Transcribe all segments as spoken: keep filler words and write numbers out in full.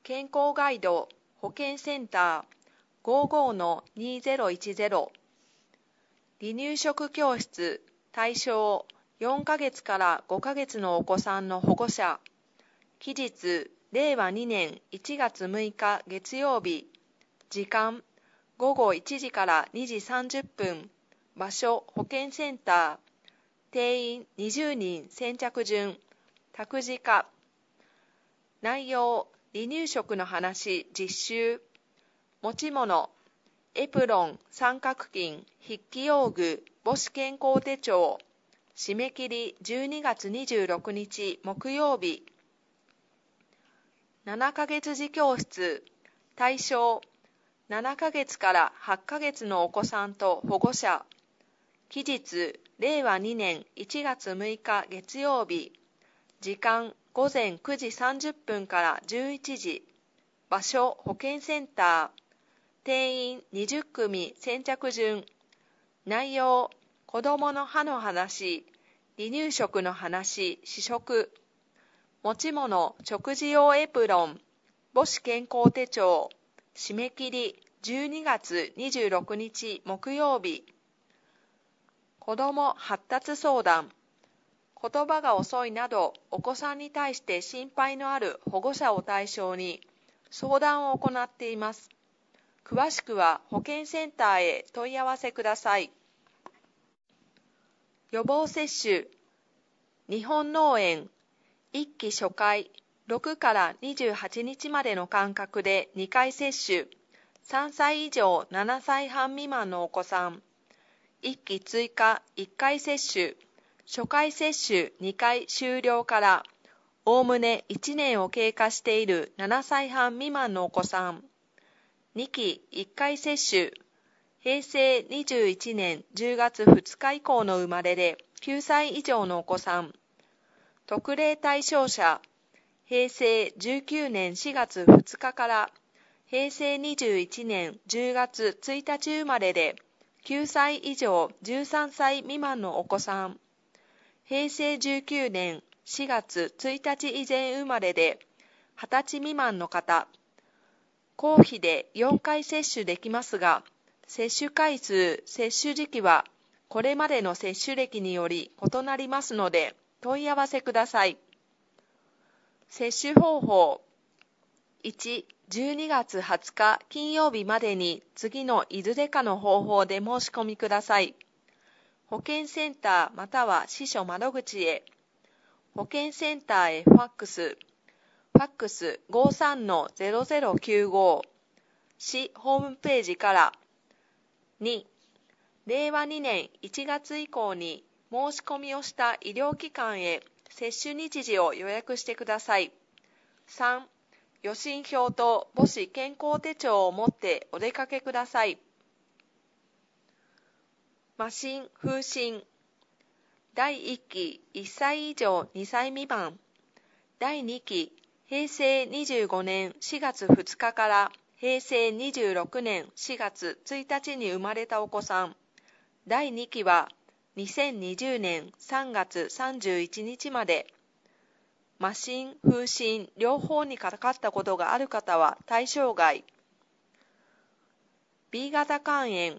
健康ガイド保健センター ごじゅうごのにせんじゅう離乳食教室対象よんかげつからごかげつのお子さんの保護者期日れいわにねんいちがつむいか月曜日時間ごごいちじからにじさんじゅっぷん場所保健センター定員にじゅうにん先着順託児科内容離乳食の話実習持ち物エプロン三角巾筆記用具母子健康手帳締め切りじゅうにがつにじゅうろくにち木曜日ななかげつ児教室対象ななかげつからはちかげつのお子さんと保護者期日れいわにねんいちがつむいか月曜日時間ごぜんくじさんじゅっぷんからじゅういちじ場所保健センター定員にじゅっくみ先着順内容子どもの歯の話離乳食の話試食持ち物食事用エプロン母子健康手帳締め切りじゅうにがつにじゅうろくにち木曜日子ども発達相談言葉が遅いなどお子さんに対して心配のある保護者を対象に相談を行っています。詳しくは保健センターへ問い合わせください。予防接種日本脳炎いっき初回ろくからにじゅうはちにちまでの間隔でにかい接種さんさい以上ななさいはん未満のお子さんいっき追加いっかい接種初回接種にかい終了からおおむねいちねんを経過しているななさいはん未満のお子さんにきいっかい接種へいせいにじゅういちねんじゅうがつふつか以降の生まれできゅうさい以上のお子さん特例対象者へいせいじゅうきゅうねんしがつふつかからへいせいにじゅういちねんじゅうがつついたち生まれできゅうさい以上じゅうさんさい未満のお子さんへいせいじゅうきゅうねんしがつついたち以前生まれではたち未満の方公費でよんかい接種できますが接種回数接種時期はこれまでの接種歴により異なりますので問い合わせください。接種方法いち、じゅうにがつはつか金曜日までに次のいずれかの方法で申し込みください。保健センターまたは支所窓口へ保健センターへファックスファックス ごじゅうさんのゼロゼロきゅうご 市ホームページからにれいわにねんいちがつ以降に申し込みをした医療機関へ接種日時を予約してください。さん予診票と母子健康手帳を持ってお出かけください。麻疹、風疹だいいっきいっさい以上にさい未満だいにきへいせいにじゅうごねんしがつふつかからへいせいにじゅうろくねんしがつついたちに生まれたお子さんだいにきはにせんにじゅうねんさんがつさんじゅういちにちまで麻疹、風疹両方にかかったことがある方は対象外 ビー 型肝炎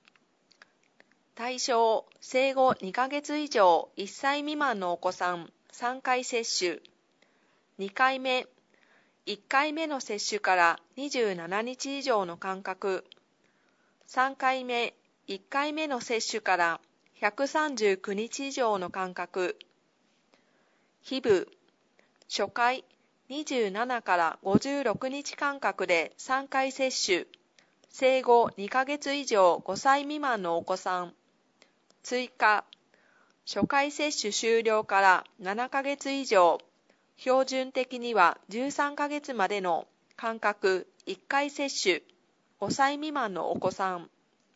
対象生後にかげつ以上いっさい未満のお子さんさんかい接種にかいめいっかいめの接種からにじゅうしちにち以上の間隔さんかいめいっかいめの接種からひゃくさんじゅうくにち以上の間隔皮膚初回にじゅうななからごじゅうろくにち間隔でさんかい接種生後にかげつ以上ごさい未満のお子さん追加初回接種終了からななかげつ以上標準的にはじゅうさんかげつまでの間隔いっかい接種ごさい未満のお子さん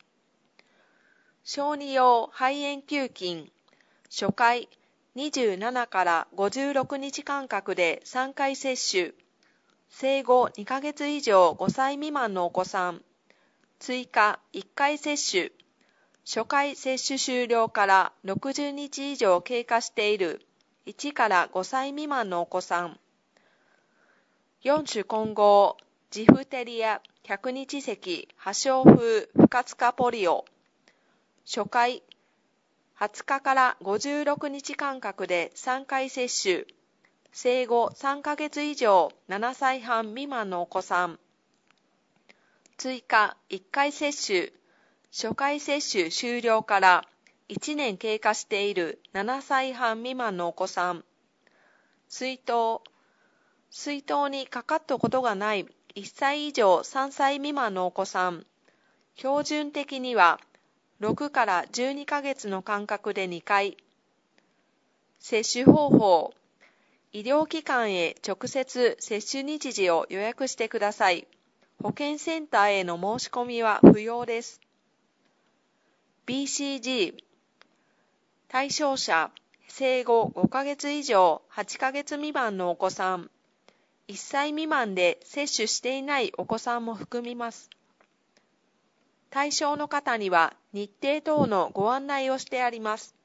小児用肺炎球菌初回にじゅうななからごじゅうろくにち間隔でさんかい接種生後にかげつ以上ごさい未満のお子さん追加いっかい接種初回接種終了からろくじゅうにち以上経過しているいちからごさい未満のお子さんよん種混合、ジフテリア、百日咳、破傷風、不活化ポリオ。初回、はつかからごじゅうろくにち間隔でさんかい接種。生後さんかげつ以上ななさいはん未満のお子さん。追加いっかい接種。初回接種終了からいちねん経過しているななさいはん未満のお子さん。水筒。水筒にかかったことがないいっさい以上さんさい未満のお子さん。標準的にはろくからじゅうにかげつの間隔でにかい。接種方法。医療機関へ直接接種日時を予約してください。保健センターへの申し込みは不要です。ビーシージー 対象者、生後ごかげつ以上はちかげつ未満のお子さん、いっさい未満で接種していないお子さんも含みます。対象の方には日程等のご案内をしてあります。